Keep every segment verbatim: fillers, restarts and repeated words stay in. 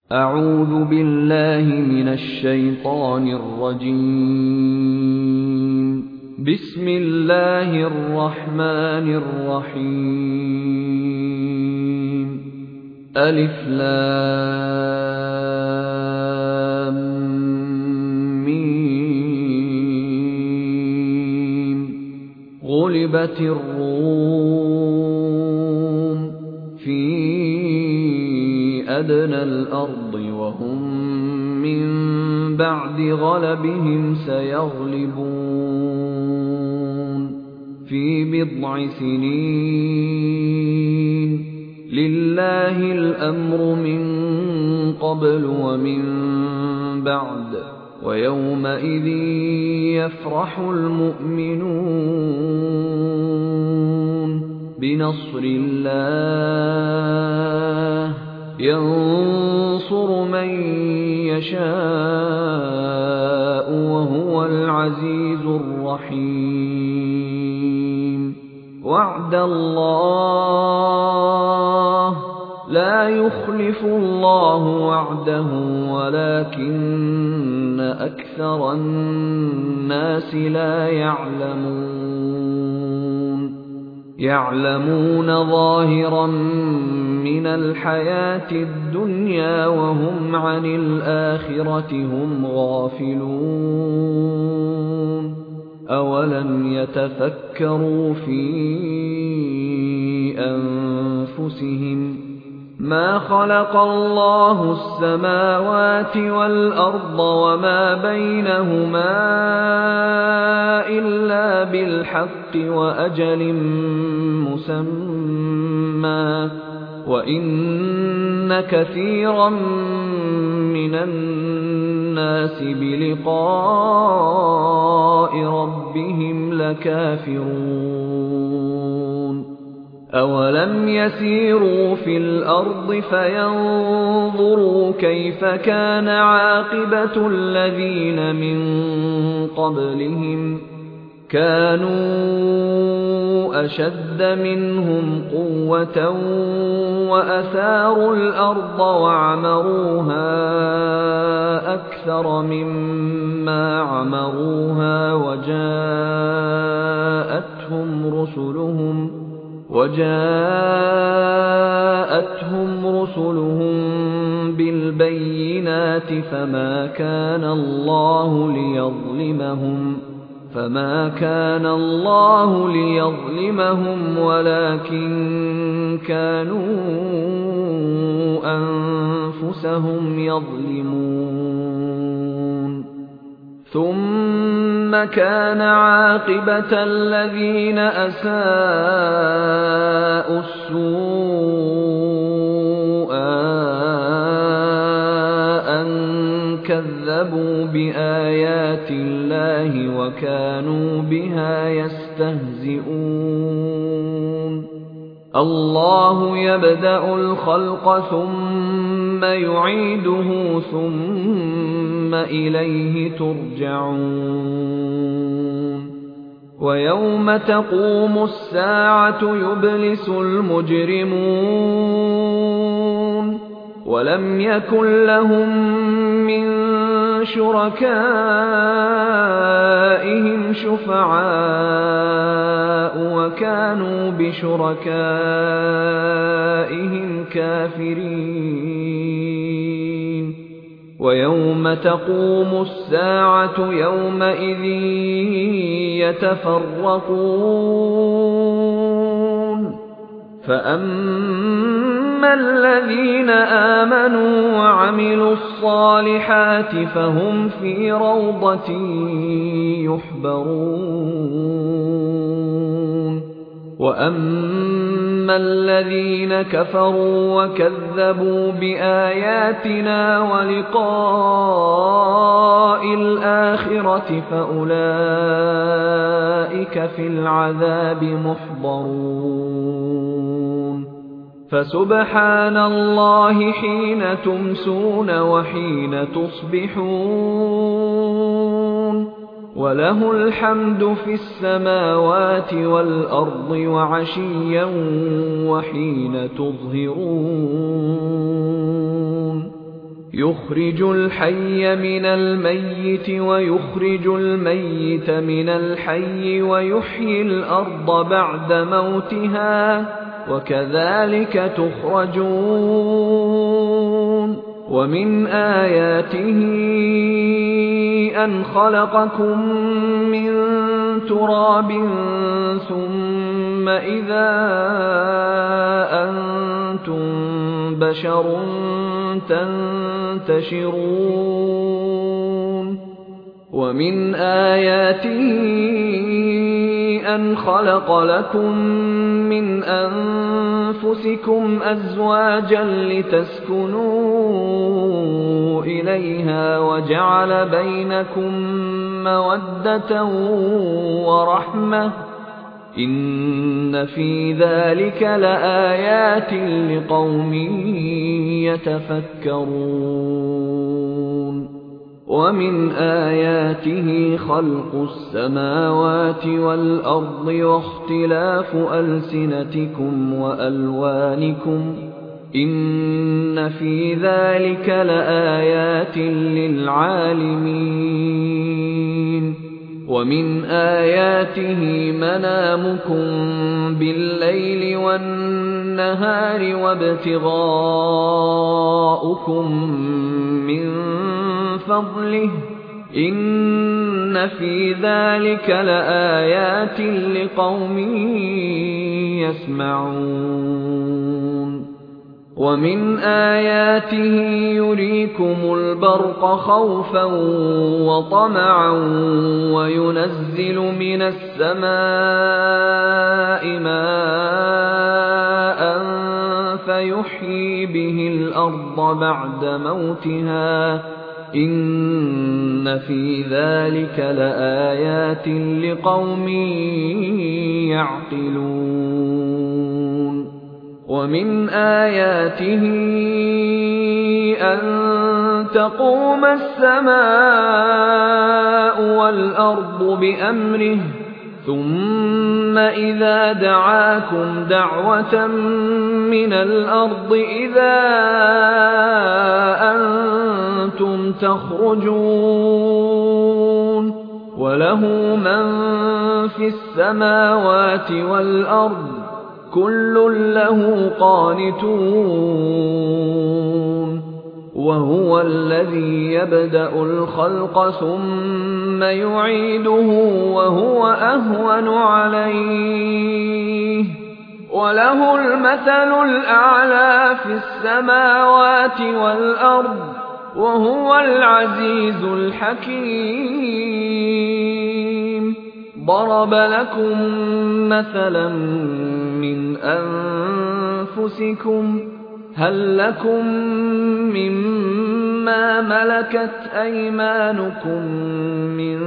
أعوذ بالله من الشيطان الرجيم. بسم الله الرحمن الرحيم. ألف لام ميم. غلبت الروم في أدنى الأرض وهم من بعد غلبهم سيغلبون في بضع سنين. لله الأمر من قبل ومن بعد ويومئذ يفرح المؤمنون بنصر الله ينصر من يشاء وهو العزيز الرحيم. وعد الله لا يخلف الله وعده ولكن أكثر الناس لا يعلمون. يعلمون ظاهرا من الحياة الدنيا وهم عن الآخرة هم غافلون. أولم يتفكروا في أنفسهم ما خلق الله السماوات والأرض وما بينهما إلا بالحق وأجل مسمى وإن كثيرا من الناس بلقاء ربهم لكافرون. أولم يسيروا في الأرض فينظروا كيف كان عاقبة الذين من قبلهم كانوا أشد منهم قوة وأثاروا الأرض وعمروها أكثر مما عمروها وجاءتهم رسلهم وجاءتهم رسلهم بالبينات فما كان الله ليظلمهم فما كان الله ليظلمهم ولكن كانوا أنفسهم يظلمون. ثم كان عاقبة الذين أساءوا السوء أن كذبوا بآيات الله وكانوا بها يستهزئون. الله يبدأ الخلق ثم يعيده ثم إليه ترجعون. ويوم تقوم الساعة يبلس المجرمون ولم يكن لهم من شركائهم شفعاء وكانوا بشركائهم كافرين. ويوم تقوم الساعة يومئذ يتفرقون فأما الذين آمنوا وعملوا الصالحات فهم في روضة يحبرون. وأما الذين كفروا وكذبوا بآياتنا ولقاء الآخرة فأولئك في العذاب محضرون. فسبحان الله حين تمسون وحين تصبحون وله الحمد في السماوات والأرض وعشيا وحين تظهرون. يخرج الحي من الميت ويخرج الميت من الحي ويحيي الأرض بعد موتها وكذلك تخرجون ومن آياته أن خلقكم من تراب ثم إذا أنتم بشر تنتشرون ومن آياته أن خلق لكم من أنفسكم أزواجا لتسكنوا إليها وجعل بينكم مودة ورحمة إن في ذلك لآيات لقوم يتفكرون ومن آياته خلق السماوات والأرض واختلاف ألسنتكم وألوانكم إن في ذلك لآيات للعالمين ومن آياته منامكم بالليل والنهار وابتغاؤكم من فضله إن في ذلك لآيات لقوم يسمعون ومن آياته يريكم البرق خوفا وطمعا وينزل من السماء ماء فيحيي به الأرض بعد موتها إن في ذلك لآيات لقوم يعقلون ومن آياته أن تقوم السماء والأرض بأمره ثم إذا دعاكم دعوة من الأرض إذا أنتم تخرجون وله من في السماوات والأرض كل له قانتون وهو الذي يبدأ الخلق ثم يعيده وهو أهون عليه وله المثل الأعلى في السماوات والأرض وهو العزيز الحكيم ضرب لكم مثلا من أنفسكم هل لكم مما ملكت أيمانكم من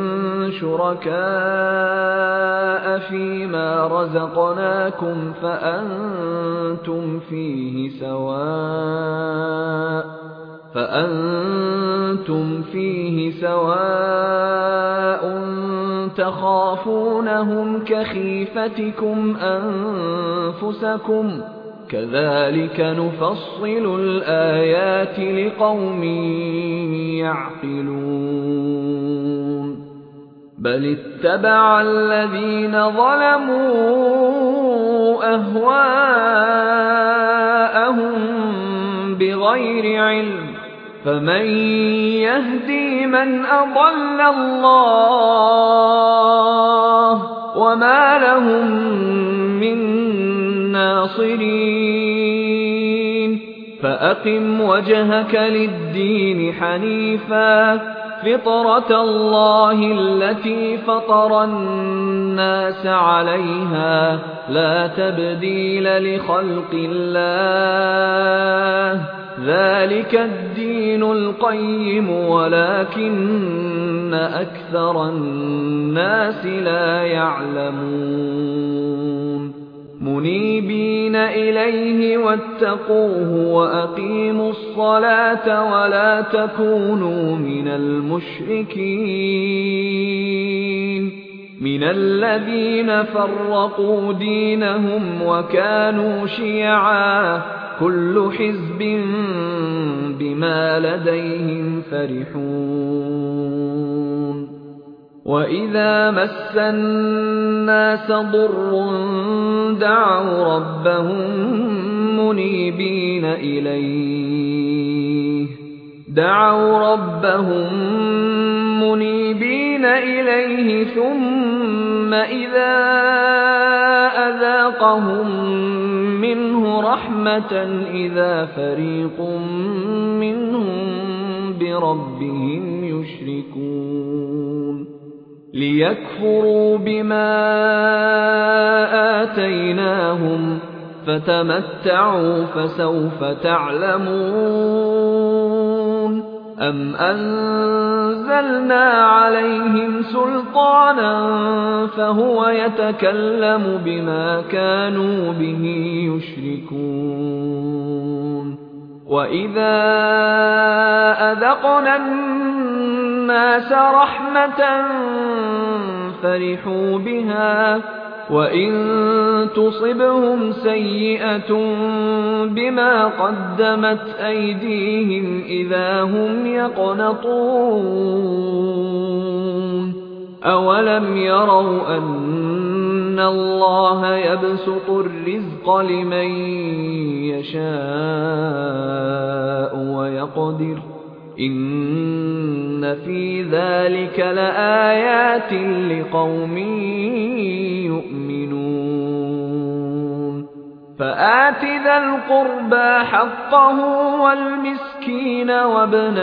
شركاء فيما رزقناكم فأنتم فيه سواء فأنتم فيه سواء تخافونهم كخيفتكم أنفسكم كذلك نفصل الآيات لقوم يعقلون بل اتبع الذين ظلموا أهواءهم بغير علم فمن يهدي من أضل الله وما لهم من ناصرين فأقم وجهك للدين حنيفا فطرة الله التي فطر الناس عليها لا تبديل لخلق الله ذلك الدين القيم ولكن أكثر الناس لا يعلمون منيبين إليه واتقوه وأقيموا الصلاة ولا تكونوا من المشركين من الذين فرقوا دينهم وكانوا شيعا كل حزب بما لديهم فرحون وإذا مس الناس ضر دعوا ربهم منيبين إليه دعوا ربهم منيبين إليه ثم إذا أذاقهم منه رحمة إذا فريق منهم بربهم يشركون ليكفروا بما آتيناهم فتمتعوا فسوف تعلمون أم أنزلنا عليهم سلطانا فهو يتكلم بما كانوا به يشركون وإذا أذقنا الناس رحمة فرحوا بها وإن تصبهم سيئة بما قدمت أيديهم إذا هم يقنطون أولم يروا أن الله يبسط الرزق لمن يشاء ويقدر إن في ذلك لآيات لقوم يؤمنون فآت ذا القربى حقه والمسكين وابن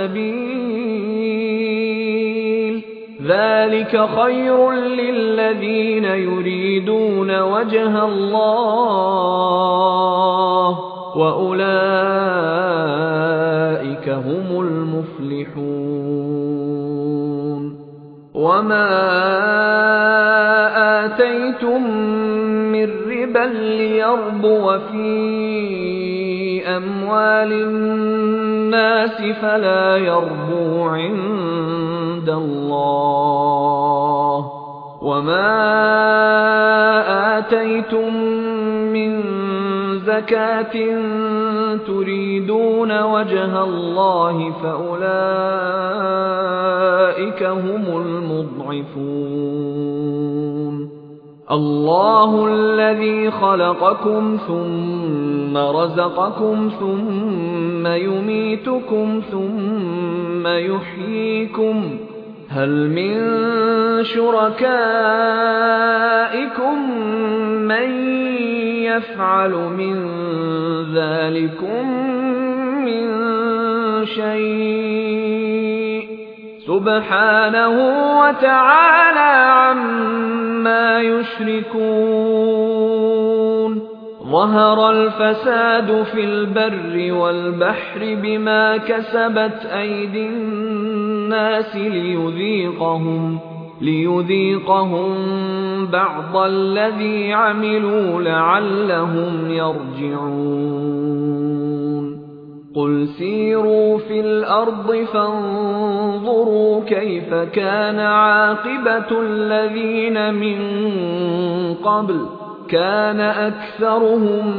السبيل ذلك خير للذين يريدون وجه الله وأولئك هم المفلحون وما آتيتم من ربا ليربو في أموال الناس فلا يربو عند الله وما آتيتم من زكاة تريدون وجه الله فأولئك هم المضعفون الله الذي خلقكم ثم رزقكم ثم يميتكم ثم يحييكم هل من شركائكم من يفعل من ذلكم من شيء سبحانه وتعالى عما يشركون ظهر الفساد في البر والبحر بما كسبت أيدي الناس ليذيقهم ليذيقهم بعض الذي عملوا لعلهم يرجعون قل سيروا في الأرض فانظروا كيف كان عاقبة الذين من قبل كان أكثرهم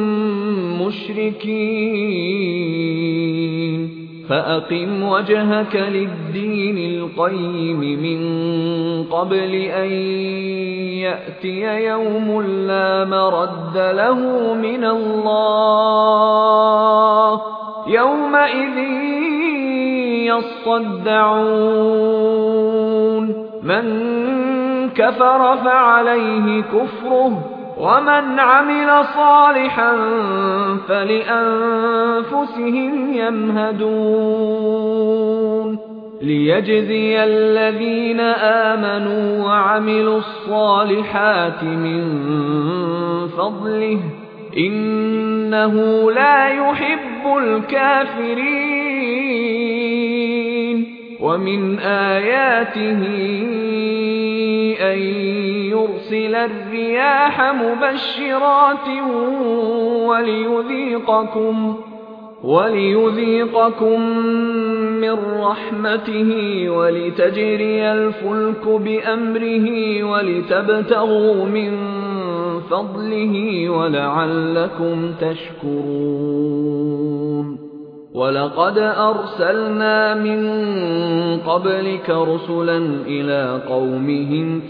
مشركين فأقم وجهك للدين القيم من قبل أن يأتي يوم لا مرد له من الله يومئذ يصدعون من كفر فعليه كفره ومن عمل صالحا فلأنفسهم يمهدون ليجزي الذين آمنوا وعملوا الصالحات من فضله إنه لا يحب الكافرين ومن آياته أن يرسل الرياح مبشرات وليذيقكم وليذيقكم من رحمته ولتجري الفلك بأمره ولتبتغوا من فضله ولعلكم تشكرون وَلَقَدْ أَرْسَلْنَا مِن قَبْلِكَ رُسُلًا إِلَىٰ قَوْمِهِمْ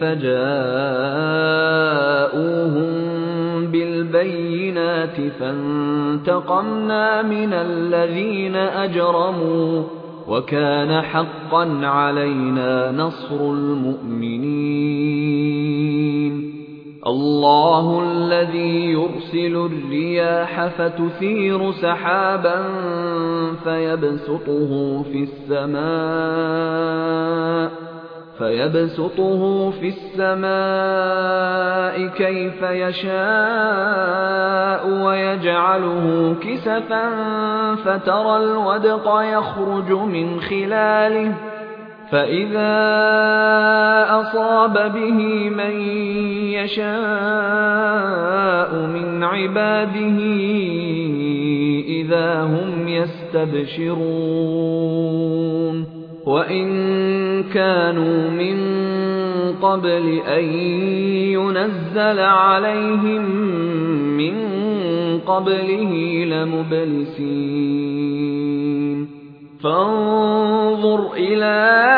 فَجَاءُوهُم بِالْبَيِّنَاتِ فَانتَقَمْنَا مِنَ الَّذِينَ أَجْرَمُوا وَكَانَ حَقًّا عَلَيْنَا نَصْرُ الْمُؤْمِنِينَ اللَّهُ الَّذِي يُرْسِلُ الرِّيَاحَ فَتُثِيرُ سَحَابًا فَيَبْسُطُهُ فِي السَّمَاءِ فَيَبْسُطُهُ فِي السَّمَاءِ كَيْفَ يَشَاءُ وَيَجْعَلُهُ كِسَفًا فَتَرَى الْوَدْقَ يَخْرُجُ مِنْ خِلَالِهِ فَإِذَا أَصَابَ بِهِ مَن يَشَاءُ مِنْ عِبَادِهِ إِذَا هُمْ يَسْتَبْشِرُونَ وَإِن كَانُوا مِن قَبْلِ أَن يُنَزَّلَ عَلَيْهِم مِّن قَبْلِهِ لَمُبْلِسِينَ فانظُرْ إِلَىٰ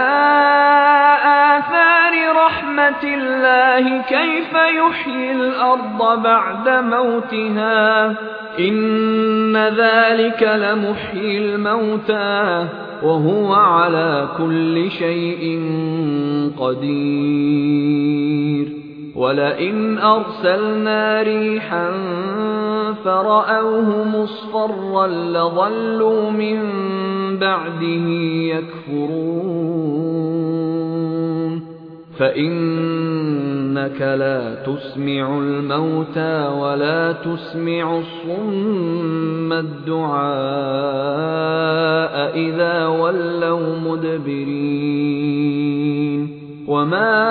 آثَارِ رَحْمَةِ اللَّهِ كَيْفَ يُحْيِي الْأَرْضَ بَعْدَ مَوْتِهَا ۚ إِنَّ ذَٰلِكَ لَمُحْيِي الْمَوْتَىٰ وَهُوَ عَلَىٰ كُلِّ شَيْءٍ قَدِيرٌ وَلَئِنْ أَرْسَلْنَا رِيحًا فَرَأَوْهُ مُصْفَرًّا لَّظَلُّوا مِن بَعْدِهِ يَكْفُرُونَ فَإِنَّكَ لَا تُسْمِعُ الْمَوْتَىٰ وَلَا تُسْمِعُ الصُّمَّ الدُّعَاءَ إِذَا وَلَّوْا مُدْبِرِينَ وَمَا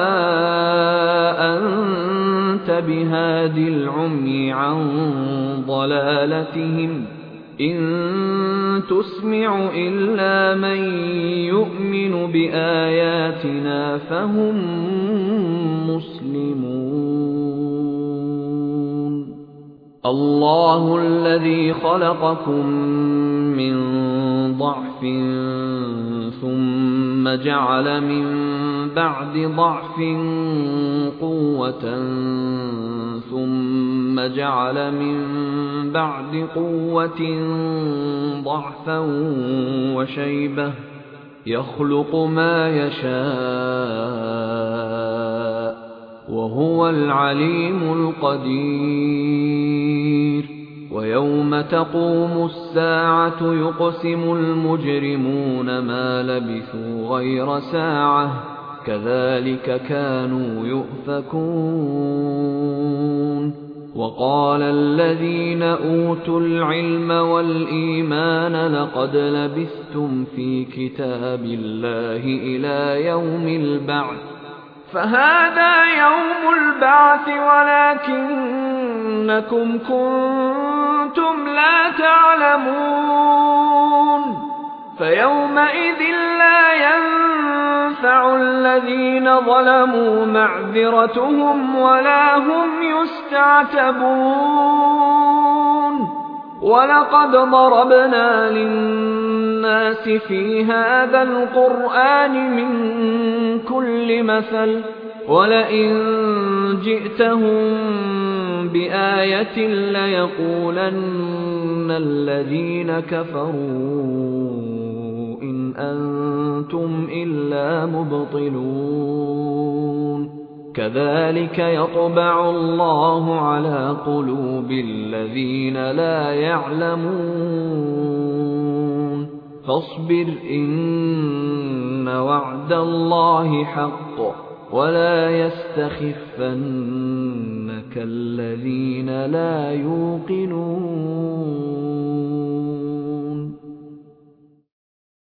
أَنتَ بِهَادِ الْعُمْيِ عَن ضَلَالَتِهِمْ ۖ إِن تُسْمِعُ إِلَّا مَن يُؤْمِنُ بِآيَاتِنَا فَهُم مُّسْلِمُونَ اللَّهُ الَّذِي خَلَقَكُم مِّن ضَعْفٍ ثُمَّ جَعَلَ مِن بَعْدِ ضَعْفٍ قُوَّةً ثُمَّ جَعَلَ مِن بَعْدِ قُوَّةٍ ضَعْفًا وَشَيْبَةً ۚ يَخْلُقُ مَا يَشَاءُ ۖ وَهُوَ الْعَلِيمُ الْقَدِيرُ وَيَوْمَ تَقُومُ السَّاعَةُ يُقْسِمُ الْمُجْرِمُونَ مَا لَبِثُوا غَيْرَ سَاعَةٍ ۚ كَذَٰلِكَ كَانُوا يُؤْفَكُونَ وَقَالَ الَّذِينَ أُوتُوا الْعِلْمَ وَالْإِيمَانَ لَقَدْ لَبِثْتُمْ فِي كِتَابِ اللَّهِ إِلَىٰ يَوْمِ الْبَعْثِ ۖ فَهَٰذَا يَوْمُ الْبَعْثِ وَلَٰكِنَّكُمْ كُنتُمْ لَا تَعْلَمُونَ فَيَوْمَئِذٍ لَّا يَنفَعُ الَّذِينَ ظَلَمُوا مَعْذِرَتُهُمْ وَلَا هُمْ يُسْتَعْتَبُونَ وَلَقَدْ ضَرَبْنَا لِلنَّاسِ فِي هَٰذَا الْقُرْآنِ مِن كُلِّ مَثَلٍ ۚ وَلَئِن جِئْتَهُم بِآيَةٍ لَّيَقُولَنَّ الَّذِينَ كَفَرُوا إِنْ أَنتُمْ إِلَّا مُبْطِلُونَ كَذَٰلِكَ يَطْبَعُ اللَّهُ عَلَىٰ قُلُوبِ الَّذِينَ لَا يَعْلَمُونَ فَاصْبِرْ إِنَّ وَعْدَ اللَّهِ حَقٌّ وَلَا يَسْتَخِفَّنَّكَ الَّذِينَ لَا يُوقِنُونَ